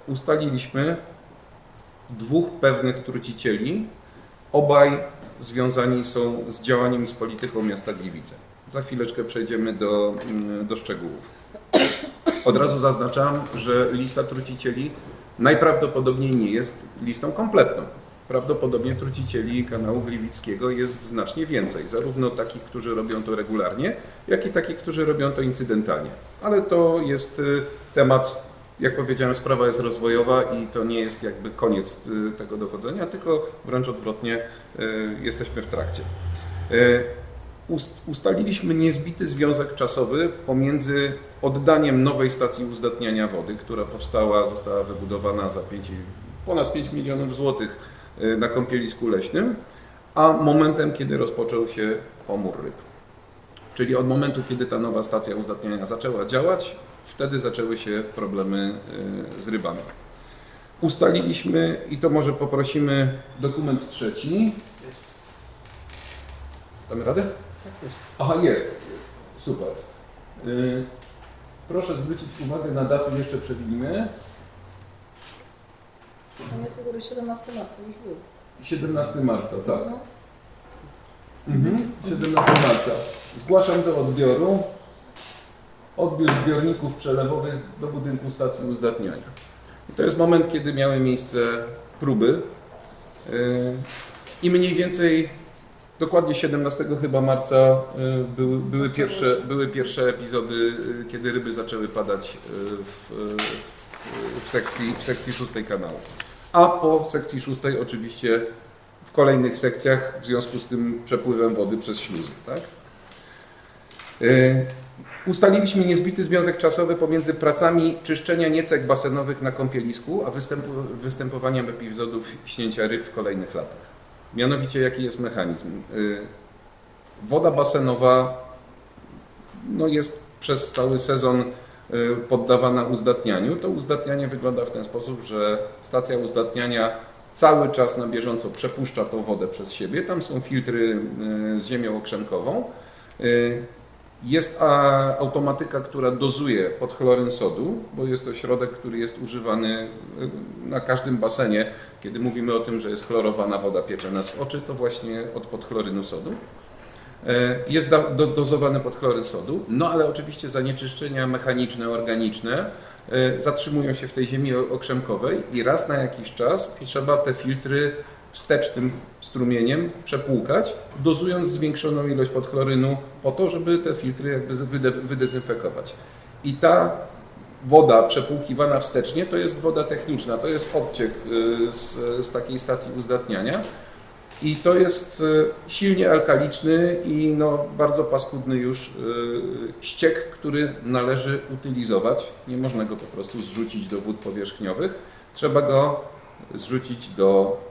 ustaliliśmy dwóch pewnych trucicieli. Obaj związani są z działaniem i z polityką miasta Gliwice. Za chwileczkę przejdziemy do szczegółów. Od razu zaznaczam, że lista trucicieli najprawdopodobniej nie jest listą kompletną. Prawdopodobnie trucicieli kanału gliwickiego jest znacznie więcej. Zarówno takich, którzy robią to regularnie, jak i takich, którzy robią to incydentalnie. Ale to jest temat, jak powiedziałem, sprawa jest rozwojowa i to nie jest jakby koniec tego dochodzenia, tylko wręcz odwrotnie, jesteśmy w trakcie. Ustaliliśmy niezbity związek czasowy pomiędzy oddaniem nowej stacji uzdatniania wody, która została wybudowana za ponad 5 milionów złotych na kąpielisku leśnym, a momentem, kiedy rozpoczął się pomór ryb. Czyli od momentu, kiedy ta nowa stacja uzdatniania zaczęła działać, wtedy zaczęły się problemy z rybami. Ustaliliśmy, i to może poprosimy dokument trzeci. Damy radę? Aha, jest. Super. Proszę zwrócić uwagę na datę jeszcze przed nimi. Tam jest w ogóle 17 marca, już był. 17 marca, tak. 17 marca. Zgłaszam do odbioru. Odbiór zbiorników przelewowych do budynku stacji uzdatniania. I to jest moment, kiedy miały miejsce próby. I mniej więcej dokładnie 17 chyba marca były pierwsze epizody, kiedy ryby zaczęły padać w sekcji 6 kanału. A po sekcji 6 oczywiście w kolejnych sekcjach w związku z tym przepływem wody przez śluzy. Tak? Ustaliliśmy niezbity związek czasowy pomiędzy pracami czyszczenia niecek basenowych na kąpielisku, a występowaniem epizodów śnięcia ryb w kolejnych latach. Mianowicie jaki jest mechanizm? Woda basenowa jest przez cały sezon poddawana uzdatnianiu. To uzdatnianie wygląda w ten sposób, że stacja uzdatniania cały czas na bieżąco przepuszcza tą wodę przez siebie. Tam są filtry z ziemią okrzemkową. Jest automatyka, która dozuje podchloryn sodu, bo jest to środek, który jest używany na każdym basenie. Kiedy mówimy o tym, że jest chlorowana woda, piecze nas w oczy, to właśnie od podchlorynu sodu. Jest dozowany podchloryn sodu, ale oczywiście zanieczyszczenia mechaniczne, organiczne zatrzymują się w tej ziemi okrzemkowej i raz na jakiś czas trzeba te filtry wstecznym strumieniem przepłukać, dozując zwiększoną ilość podchlorynu po to, żeby te filtry jakby wydezynfekować. I ta woda przepłukiwana wstecznie to jest woda techniczna, to jest odciek z takiej stacji uzdatniania i to jest silnie alkaliczny i bardzo paskudny już ściek, który należy utylizować. Nie można go po prostu zrzucić do wód powierzchniowych, trzeba go zrzucić do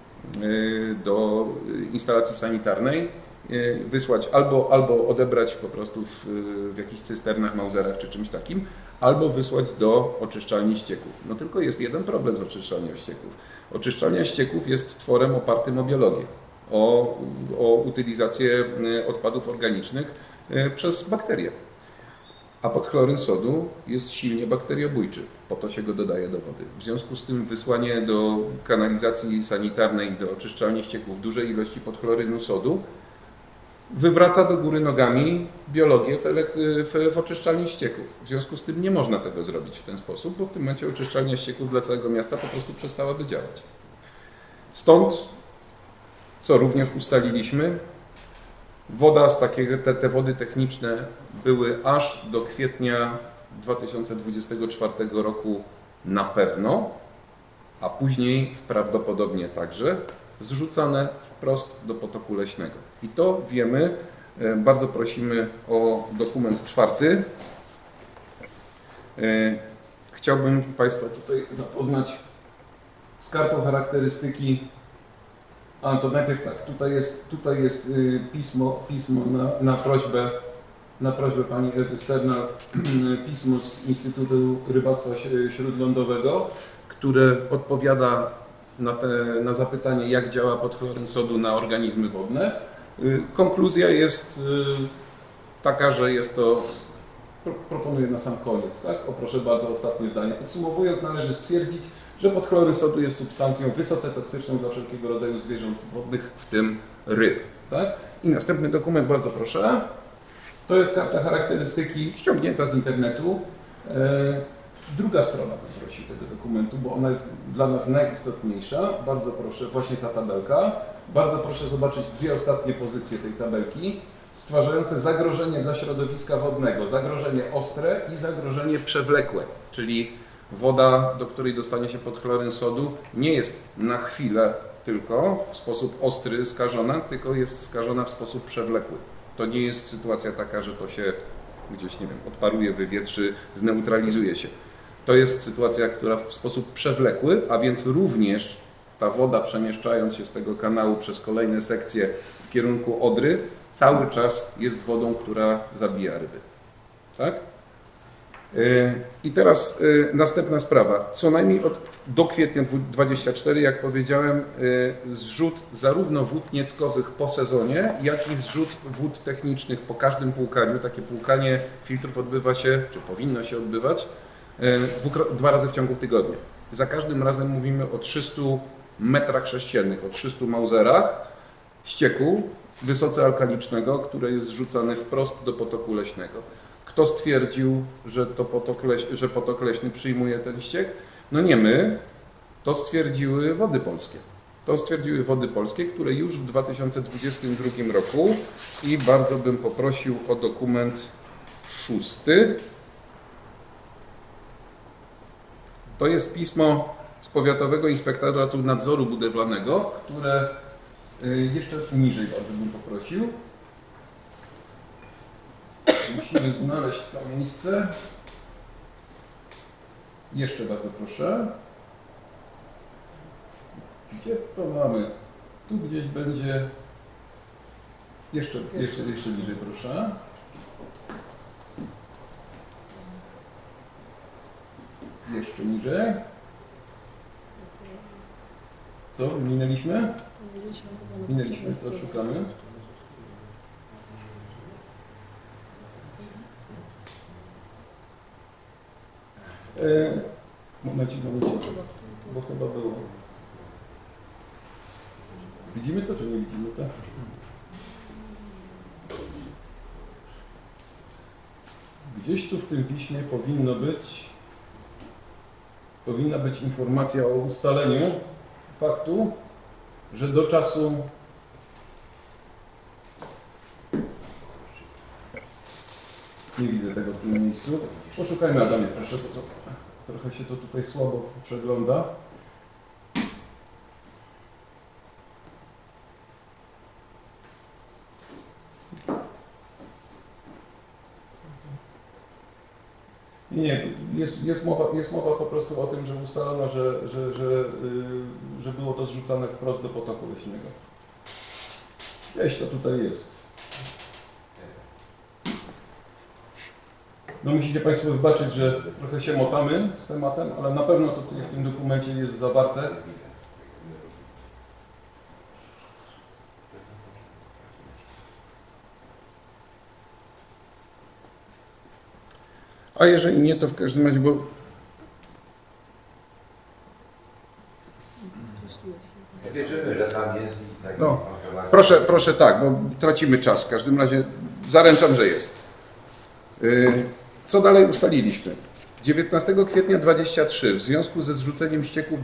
instalacji sanitarnej, wysłać albo odebrać po prostu w jakichś cysternach, mauzerach czy czymś takim, albo wysłać do oczyszczalni ścieków. Tylko jest jeden problem z oczyszczalnią ścieków. Oczyszczalnia ścieków jest tworem opartym o biologię, o utylizację odpadów organicznych przez bakterie. A podchloryn sodu jest silnie bakteriobójczy, po to się go dodaje do wody. W związku z tym wysłanie do kanalizacji sanitarnej, do oczyszczalni ścieków dużej ilości podchlorynu sodu wywraca do góry nogami biologię w oczyszczalni ścieków. W związku z tym nie można tego zrobić w ten sposób, bo w tym momencie oczyszczalnia ścieków dla całego miasta po prostu przestałaby działać. Stąd, co również ustaliliśmy, woda te wody techniczne były aż do kwietnia 2024 roku na pewno, a później prawdopodobnie także zrzucane wprost do potoku leśnego. I to wiemy. Bardzo prosimy o dokument 4. Chciałbym Państwa tutaj zapoznać z kartą charakterystyki. A to najpierw tak, tutaj jest pismo na prośbę pani Ewy Sternal, pismo z Instytutu Rybactwa Śródlądowego, które odpowiada na zapytanie, jak działa podchloryn sodu na organizmy wodne. Konkluzja jest taka, że jest to proponuję na sam koniec, tak? O, proszę bardzo, ostatnie zdanie. Podsumowując, należy stwierdzić, że podchloryn sodu jest substancją wysoce toksyczną dla wszelkiego rodzaju zwierząt wodnych, w tym ryb, tak? I następny dokument, bardzo proszę. To jest karta charakterystyki ściągnięta z internetu. Druga strona poprosi tego dokumentu, bo ona jest dla nas najistotniejsza. Bardzo proszę, właśnie ta tabelka. Bardzo proszę zobaczyć dwie ostatnie pozycje tej tabelki, stwarzające zagrożenie dla środowiska wodnego. Zagrożenie ostre i zagrożenie przewlekłe, czyli woda, do której dostanie się podchloryn sodu, nie jest na chwilę tylko w sposób ostry skażona, tylko jest skażona w sposób przewlekły. To nie jest sytuacja taka, że to się gdzieś, nie wiem, odparuje, wywietrzy, zneutralizuje się. To jest sytuacja, która w sposób przewlekły, a więc również ta woda, przemieszczając się z tego kanału przez kolejne sekcje w kierunku Odry, cały czas jest wodą, która zabija ryby. Tak? I teraz następna sprawa. Co najmniej do kwietnia 2024, jak powiedziałem, zrzut zarówno wód nieckowych po sezonie, jak i zrzut wód technicznych po każdym płukaniu. Takie płukanie filtrów odbywa się, czy powinno się odbywać, 2 razy w ciągu tygodnia. Za każdym razem mówimy o 300 metrach sześciennych, o 300 mauzerach ścieku wysoce alkalicznego, które jest zrzucane wprost do potoku leśnego. Kto stwierdził, że potok leśny przyjmuje ten ściek? No nie my, to stwierdziły Wody Polskie. To stwierdziły Wody Polskie, które już w 2022 roku, i bardzo bym poprosił o dokument 6. To jest pismo z Powiatowego Inspektoratu Nadzoru Budowlanego, które jeszcze niżej bardzo bym poprosił. Musimy znaleźć to miejsce. Jeszcze bardzo proszę. Gdzie to mamy? Tu gdzieś będzie. Jeszcze niżej proszę. Jeszcze niżej. Co? Minęliśmy? Minęliśmy, to szukamy. Momencik, bo chyba było. Widzimy to, czy nie widzimy to? Gdzieś tu w tym piśmie powinna być informacja o ustaleniu faktu, że do czasu nie widzę tego w tym miejscu. Poszukajmy, Adamie, proszę, bo to trochę się to tutaj słabo przegląda. Nie, jest mowa po prostu o tym, że ustalono, że było to zrzucane wprost do potoku leśnego. Gdzieś to tutaj jest. No musicie Państwo wybaczyć, że trochę się motamy z tematem, ale na pewno to tutaj w tym dokumencie jest zawarte. A jeżeli nie, to w każdym razie, bo... Wierzymy, że tam jest i tak. No, proszę tak, bo tracimy czas. W każdym razie zaręczam, że jest. Co dalej ustaliliśmy? 19 kwietnia 2023 w związku ze zrzucaniem ścieków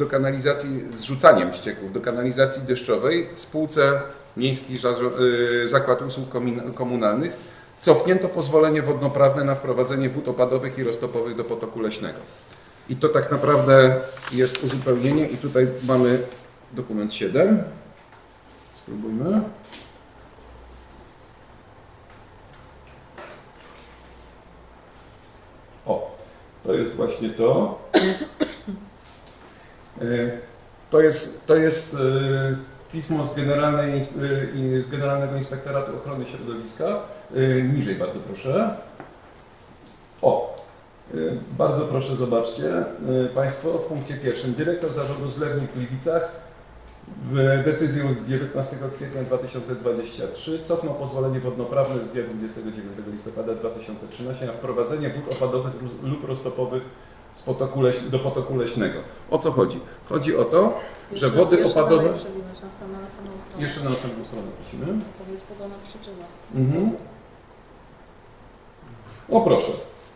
do kanalizacji deszczowej spółce Miejski Zakład Usług Komunalnych cofnięto pozwolenie wodnoprawne na wprowadzenie wód opadowych i roztopowych do potoku leśnego. I to tak naprawdę jest uzupełnienie i tutaj mamy dokument 7. Spróbujmy. O, to jest właśnie to. To jest pismo z Generalnego Inspektoratu Ochrony Środowiska. Niżej bardzo proszę. O, bardzo proszę zobaczcie Państwo w punkcie 1. Dyrektor Zarządu Zlewni w Gliwicach W decyzją z 19 kwietnia 2023 cofnął pozwolenie wodnoprawne z dnia 29 listopada 2013 na wprowadzenie wód opadowych lub roztopowych do potoku leśnego. O co chodzi? Chodzi o to, że wody opadowe... Jeszcze na następną stronę prosimy. To jest podana przyczyna. Mhm. O proszę.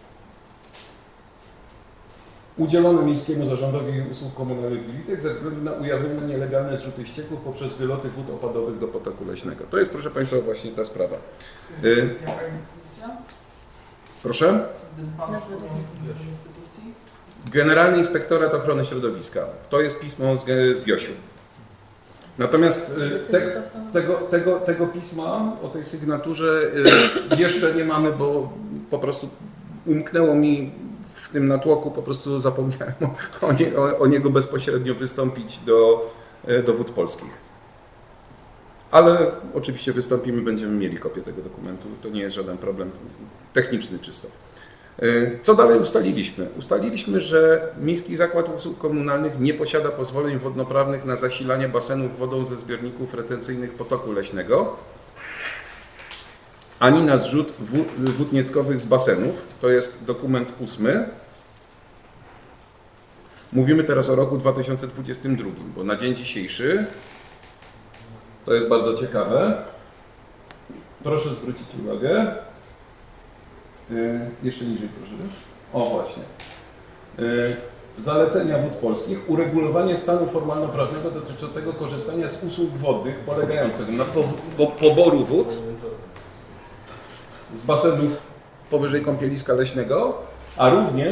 Udzielono Miejskiemu Zarządowi Usług Komunalnych Gliwicek ze względu na ujawnione nielegalne zrzuty ścieków poprzez wyloty wód opadowych do potoku leśnego. To jest, proszę Państwa, właśnie ta sprawa. Jaka instytucja? Proszę? Nazwę Instytucji? Generalny Inspektorat Ochrony Środowiska. To jest pismo z GIOŚ-u. Natomiast tego pisma o tej sygnaturze jeszcze nie mamy, bo po prostu umknęło mi w tym natłoku, po prostu zapomniałem o niego bezpośrednio wystąpić do Wód Polskich. Ale oczywiście wystąpimy, będziemy mieli kopię tego dokumentu, to nie jest żaden problem techniczny czysto. Co dalej ustaliliśmy? Ustaliliśmy, że Miejski Zakład Usług Komunalnych nie posiada pozwoleń wodnoprawnych na zasilanie basenów wodą ze zbiorników retencyjnych potoku leśnego, ani na zrzut wód nieckowych z basenów. To jest dokument 8. Mówimy teraz o roku 2022, bo na dzień dzisiejszy, to jest bardzo ciekawe, proszę zwrócić uwagę, jeszcze niżej proszę, o właśnie, zalecenia Wód Polskich, uregulowanie stanu formalno-prawnego dotyczącego korzystania z usług wodnych polegających na poboru wód z basenów powyżej kąpieliska leśnego, a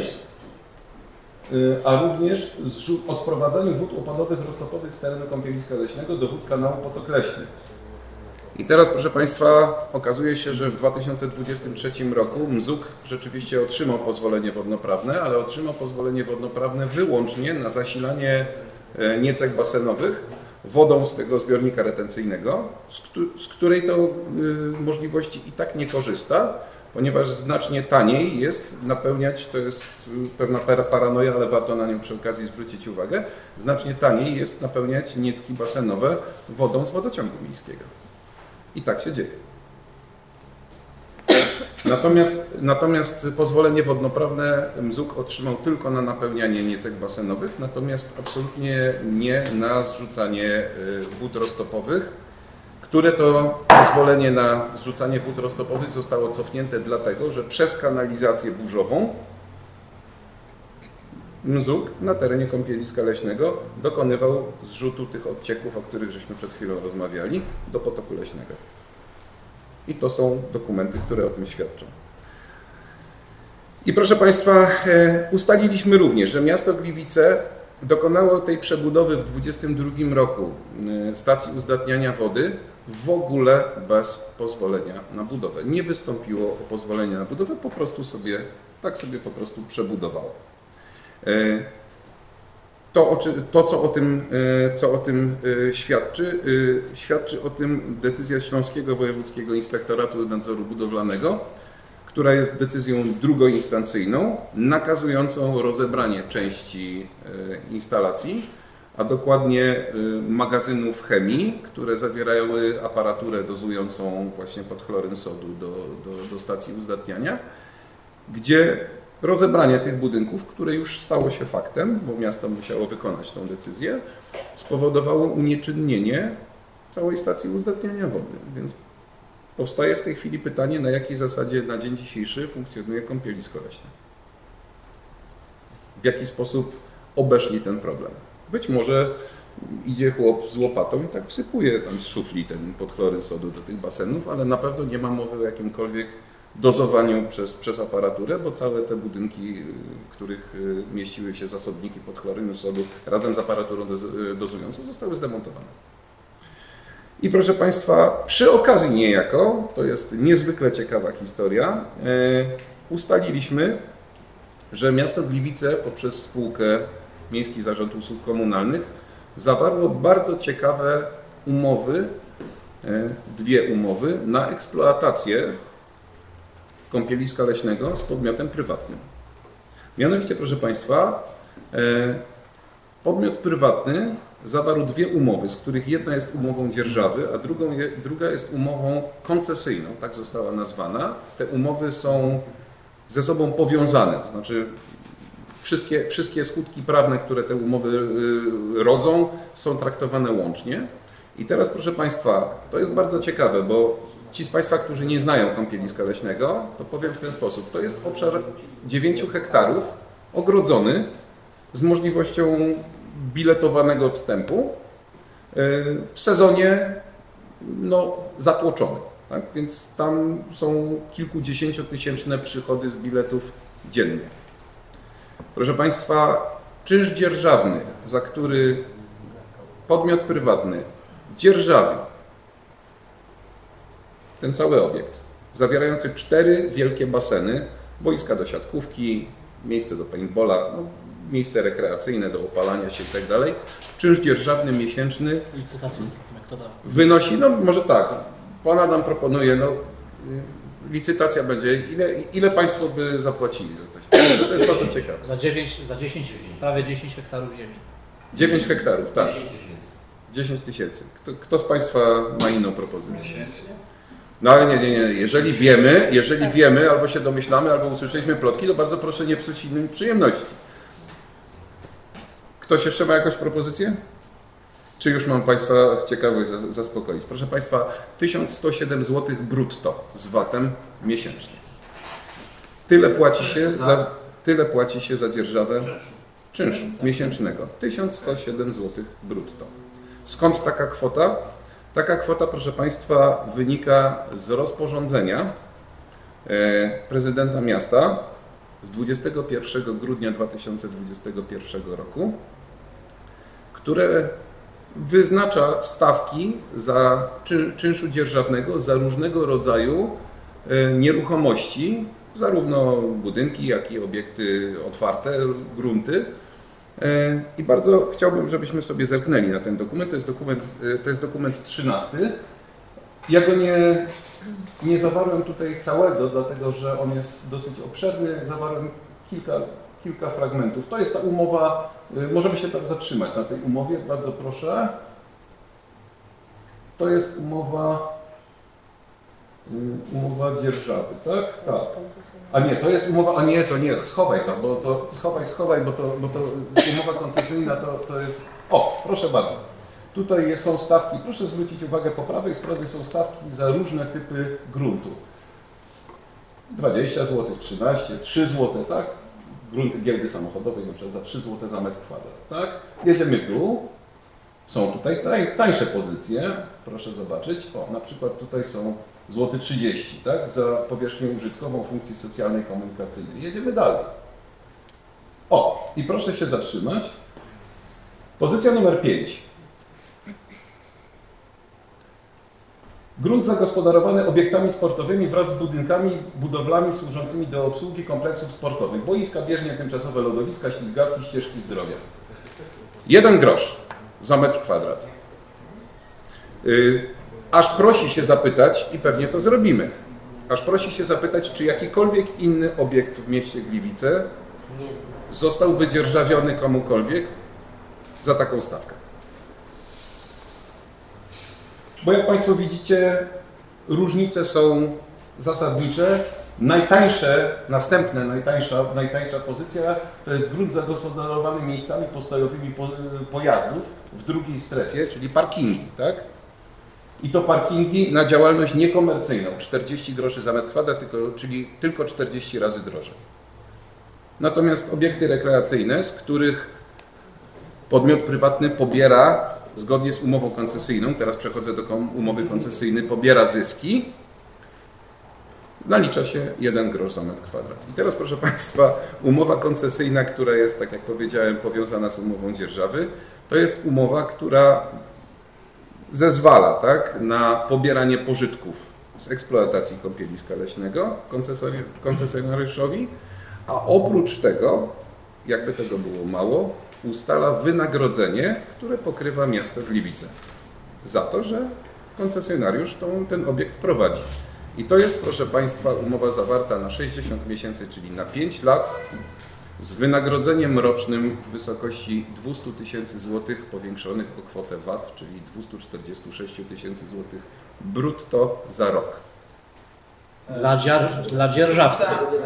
również odprowadzaniu wód opadowych roztopowych z terenu kąpieliska leśnego do wód kanału Potok Leśny. I teraz, proszę Państwa, okazuje się, że w 2023 roku MZUK rzeczywiście otrzymał pozwolenie wodnoprawne, ale otrzymał pozwolenie wodnoprawne wyłącznie na zasilanie niecek basenowych wodą z tego zbiornika retencyjnego, z której to możliwości i tak nie korzysta, ponieważ znacznie taniej jest napełniać, to jest pewna paranoja, ale warto na nią przy okazji zwrócić uwagę, znacznie taniej jest napełniać niecki basenowe wodą z wodociągu miejskiego. I tak się dzieje. Natomiast pozwolenie wodnoprawne MZUK otrzymał tylko na napełnianie niecek basenowych, natomiast absolutnie nie na zrzucanie wód roztopowych, które to pozwolenie na zrzucanie wód roztopowych zostało cofnięte dlatego, że przez kanalizację burzową MZUK na terenie kąpieliska leśnego dokonywał zrzutu tych odcieków, o których żeśmy przed chwilą rozmawiali, do potoku leśnego. I to są dokumenty, które o tym świadczą. I proszę Państwa, ustaliliśmy również, że miasto Gliwice dokonało tej przebudowy w 2022 roku stacji uzdatniania wody w ogóle bez pozwolenia na budowę. Nie wystąpiło o pozwolenie na budowę, po prostu sobie przebudowało. To, co o tym świadczy, świadczy o tym decyzja Śląskiego Wojewódzkiego Inspektoratu Nadzoru Budowlanego, która jest decyzją drugoinstancyjną, nakazującą rozebranie części instalacji, a dokładnie magazynów chemii, które zawierały aparaturę dozującą właśnie podchloryn sodu do stacji uzdatniania, gdzie rozebranie tych budynków, które już stało się faktem, bo miasto musiało wykonać tą decyzję, spowodowało unieczynnienie całej stacji uzdatniania wody. Więc powstaje w tej chwili pytanie, na jakiej zasadzie na dzień dzisiejszy funkcjonuje kąpielisko leśne. W jaki sposób obeszli ten problem. Być może idzie chłop z łopatą i tak wsypuje tam z szufli ten podchloryn sodu do tych basenów, ale na pewno nie ma mowy o jakimkolwiek dozowaniu przez aparaturę, bo całe te budynki, w których mieściły się zasobniki podchlorynu sodu razem z aparaturą dozującą, zostały zdemontowane. I proszę Państwa, przy okazji niejako, to jest niezwykle ciekawa historia, ustaliliśmy, że miasto Gliwice poprzez spółkę Miejski Zarząd Usług Komunalnych zawarło bardzo ciekawe umowy, dwie umowy na eksploatację kąpieliska leśnego z podmiotem prywatnym. Mianowicie, proszę Państwa, podmiot prywatny zawarł dwie umowy, z których jedna jest umową dzierżawy, a druga jest umową koncesyjną, tak została nazwana. Te umowy są ze sobą powiązane, to znaczy wszystkie skutki prawne, które te umowy rodzą, są traktowane łącznie. I teraz, proszę Państwa, to jest bardzo ciekawe, bo ci z Państwa, którzy nie znają kąpieliska leśnego, to powiem w ten sposób. To jest obszar 9 hektarów, ogrodzony, z możliwością biletowanego wstępu, w sezonie zatłoczony. Tak? Więc tam są kilkudziesięciotysięczne przychody z biletów dziennie. Proszę Państwa, czynsz dzierżawny, za który podmiot prywatny dzierżawi ten cały obiekt, zawierający 4 wielkie baseny, boiska do siatkówki, miejsce do paintballa, miejsce rekreacyjne do opalania się itd. Czynsz dzierżawny miesięczny wynosi, może tak, Pan Adam proponuje, licytacja będzie, ile Państwo by zapłacili za coś takiego? To jest bardzo ciekawe. Prawie 10 hektarów ziemi. 9 hektarów, tak. 10 tysięcy. Kto z Państwa ma inną propozycję? No ale nie. Jeżeli wiemy, albo się domyślamy, albo usłyszeliśmy plotki, to bardzo proszę nie psuć innym przyjemności. Ktoś jeszcze ma jakąś propozycję? Czy już mam Państwa ciekawość zaspokoić? Proszę Państwa, 1107 zł brutto z VAT-em miesięcznie. Tyle płaci się za dzierżawę czynszu miesięcznego. 1107 zł brutto. Skąd taka kwota? Taka kwota, proszę Państwa, wynika z rozporządzenia prezydenta miasta z 21 grudnia 2021 roku, które wyznacza stawki za czynszu dzierżawnego za różnego rodzaju nieruchomości, zarówno budynki, jak i obiekty otwarte, grunty. I bardzo chciałbym, żebyśmy sobie zerknęli na ten dokument. To jest dokument 13. Ja go nie zawarłem tutaj całego, dlatego że on jest dosyć obszerny. Zawarłem kilka fragmentów. To jest ta umowa, możemy się tam zatrzymać na tej umowie, bardzo proszę. To jest umowa dzierżawy, tak? Tak. A nie, to jest umowa, to nie, schowaj to, bo to schowaj, bo to umowa koncesyjna to jest... O, proszę bardzo. Tutaj są stawki, proszę zwrócić uwagę, po prawej stronie są stawki za różne typy gruntu. 20 zł, 13, 3 zł, tak? Grunty giełdy samochodowej na przykład za 3 zł za metr kwadrat, tak? Jedziemy tu. Są tutaj tańsze pozycje, proszę zobaczyć. O, na przykład tutaj są złoty 30, tak? Za powierzchnię użytkową funkcji socjalnej komunikacyjnej. Jedziemy dalej. O, i proszę się zatrzymać. Pozycja numer 5. Grunt zagospodarowany obiektami sportowymi wraz z budynkami, budowlami służącymi do obsługi kompleksów sportowych. Boiska, bieżnie, tymczasowe lodowiska, ślizgawki, ścieżki zdrowia. 1 grosz za metr kwadrat. Aż prosi się zapytać, i pewnie to zrobimy, aż prosi się zapytać, czy jakikolwiek inny obiekt w mieście Gliwice został wydzierżawiony komukolwiek za taką stawkę. Bo jak Państwo widzicie, różnice są zasadnicze. Najtańsza pozycja to jest grunt zagospodarowany miejscami postojowymi pojazdów w drugiej strefie, czyli parkingi, tak? I to parkingi na działalność niekomercyjną, 40 groszy za metr kwadrat, czyli tylko 40 razy drożej. Natomiast obiekty rekreacyjne, z których podmiot prywatny pobiera, zgodnie z umową koncesyjną, teraz przechodzę do umowy koncesyjnej, pobiera zyski, nalicza się 1 grosz za metr kwadrat. I teraz, proszę Państwa, umowa koncesyjna, która jest, tak jak powiedziałem, powiązana z umową dzierżawy, to jest umowa, która zezwala, tak, na pobieranie pożytków z eksploatacji kąpieliska leśnego koncesjonariuszowi, a oprócz tego, jakby tego było mało, ustala wynagrodzenie, które pokrywa miasto Gliwice za to, że koncesjonariusz ten obiekt prowadzi. I to jest, proszę Państwa, umowa zawarta na 60 miesięcy, czyli na 5 lat, z wynagrodzeniem rocznym w wysokości 200 tysięcy złotych powiększonych o kwotę VAT, czyli 246 tysięcy złotych brutto za rok. Dla dzierżawcy.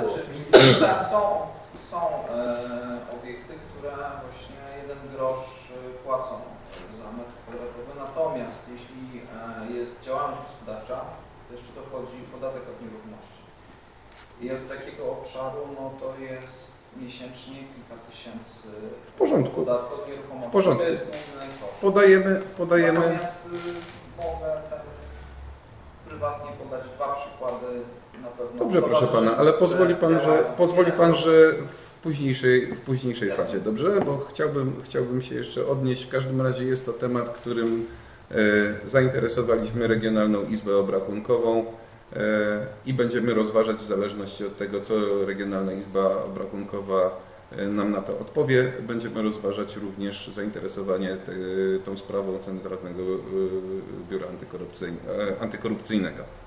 Są obiekty, które właśnie 1 grosz płacą za metr kwadratowy, natomiast jeśli jest działalność gospodarcza, to jeszcze dochodzi podatek od nieruchomości. I od takiego obszaru no to jest miesięcznie kilka tysięcy W porządku. podatku od nieruchomości. W porządku. To jest główny koszt. Podajemy. Natomiast mogę prywatnie podać 2 przykłady na pewno. Dobrze, proszę pana, ale pozwoli pan, że w późniejszej fazie, dobrze? Bo chciałbym się jeszcze odnieść. W każdym razie jest to temat, którym zainteresowaliśmy Regionalną Izbę Obrachunkową i będziemy rozważać w zależności od tego, co Regionalna Izba Obrachunkowa nam na to odpowie. Będziemy rozważać również zainteresowanie tą sprawą Centralnego Biura Antykorupcyjnego.